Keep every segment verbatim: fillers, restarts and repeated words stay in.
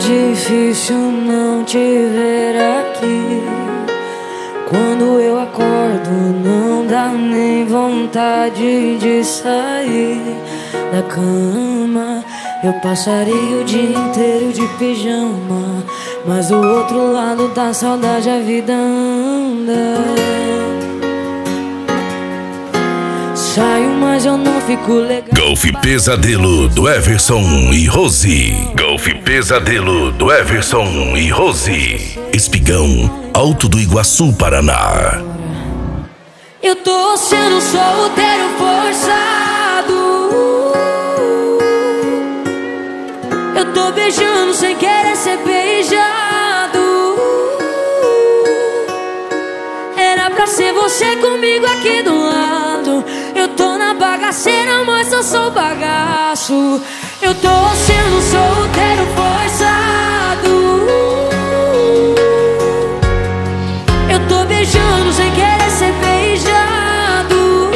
difícil não te ver aqui. Quando eu acordo não dá nem vontade de sair da cama. Eu passaria o dia inteiro de pijama, mas do outro lado da saudade a vida anda. Saio, mas eu não fico legal. Golf Pesadelo do Everson e Rose. Golf Pesadelo do Everson e Rose. Espigão, Alto do Iguaçu, Paraná. Eu tô sendo solteiro forçado. Eu tô beijando sem querer ser beijado. Era pra ser você comigo aqui do lado. Eu tô na bagaceira, mas eu sou bagaço. Eu tô sendo solteiro forçado. Eu tô beijando sem querer ser beijado.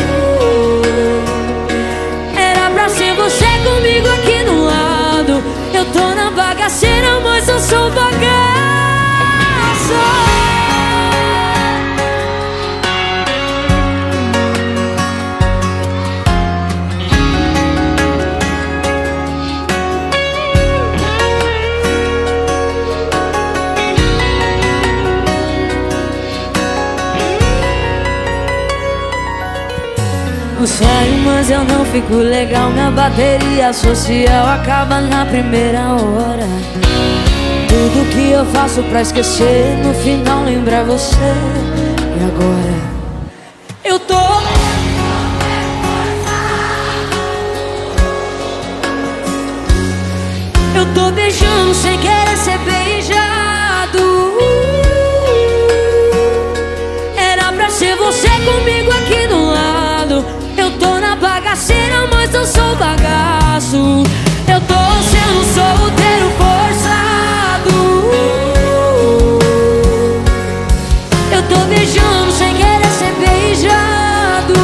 Era pra ser você comigo aqui do lado. Eu tô na bagaceira, mas eu sou bagaço. Eu saio, mas eu não fico legal. Minha bateria social acaba na primeira hora. Tudo que eu faço pra esquecer, no final lembrar você. E agora? Eu tô Eu tô beijando sem querer ser beijado. Era pra ser você comigo aqui do lado. Eu tô na bagaceira, mas eu sou bagaço. Eu tô sendo solteiro forçado. Eu tô beijando sem querer ser beijado.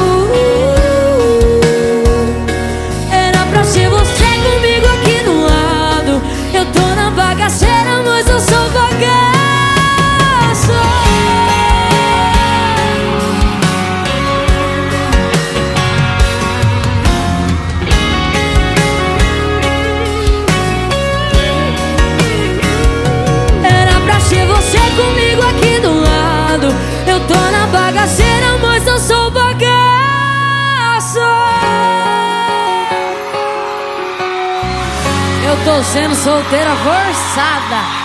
Era pra ser você comigo aqui do lado. Eu tô na bagaceira, mas eu sou bagaço. Comigo aqui do lado. Eu tô na bagaceira, mas eu sou bagaço. Eu tô sendo solteira forçada.